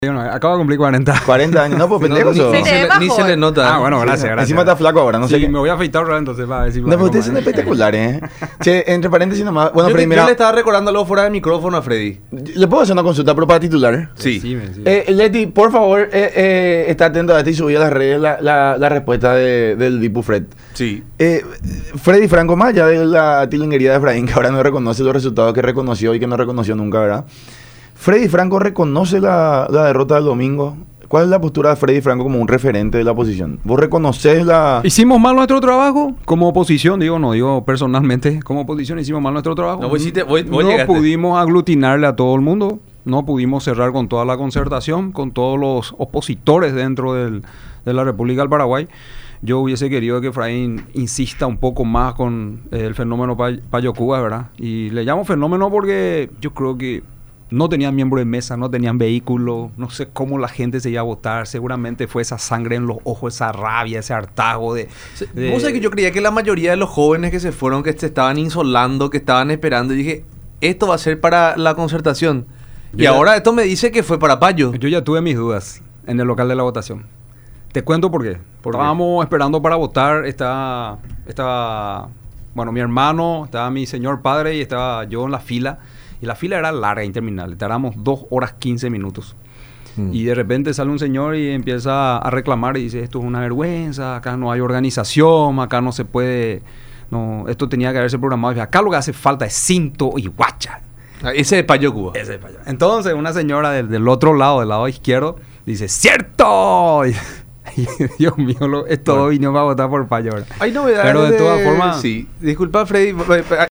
Yo no, acabo de cumplir 40. 40 años, no, pues pendejo. Sí, ni se le nota. Ah, bueno, gracias. Encima está flaco ahora, no sé Sí, qué. me voy a afeitar ahora entonces para ver si... No, pero ustedes son espectaculares, Che, entre paréntesis nomás. Bueno, Yo le primero, estaba recordando algo fuera del micrófono a Freddy. ¿le puedo hacer una consulta, pero para titular? Sí. Sí. Leti, por favor, está atento a esto y subí a las redes la respuesta del Dipu Fred. Sí. Freddy Franco, más allá de la tilinguería de Efraín, que ahora no reconoce los resultados que reconoció y que no reconoció nunca, ¿verdad? Freddy Franco reconoce la derrota del domingo. ¿Cuál es la postura de Freddy Franco como un referente de la oposición? ¿Vos reconoces la...? ¿Hicimos mal nuestro trabajo? Como oposición, no digo personalmente, como oposición hicimos mal nuestro trabajo. No, vos no llegaste. pudimos aglutinarle a todo el mundo, no pudimos cerrar con toda la concertación, con todos los opositores dentro de la República del Paraguay. Yo hubiese querido que Efraín insista un poco más con el fenómeno Payo Cuba, ¿verdad? Y le llamo fenómeno porque yo creo que no tenían miembro de mesa, no tenían vehículo, no sé cómo la gente se iba a votar, seguramente fue esa sangre en los ojos, esa rabia, ese hartazgo de... Vos sabés que yo creía que la mayoría de los jóvenes que se fueron, que se estaban insolando, que estaban esperando, y dije, esto va a ser para la concertación. Y ahora esto me dice que fue para Payo. Yo ya tuve mis dudas en el local de la votación. Te cuento por qué. Estábamos esperando para votar, estaba bueno, mi hermano, estaba mi señor padre y estaba yo en la fila. Y la fila era larga, interminable. Tardamos 2 horas 15 minutos. Y de repente sale un señor y empieza a reclamar y dice, esto es una vergüenza, acá no hay organización, acá no se puede... No, esto tenía que haberse programado. Y acá lo que hace falta es cinto y guacha. Ese es Payo Cuba. Ese es Payo. Entonces una señora del otro lado, del lado izquierdo, dice, ¡cierto! Y, Dios mío, es todo vino para votar por Payo. Hay novedades. Pero de todas formas... Sí. Disculpa, Freddy.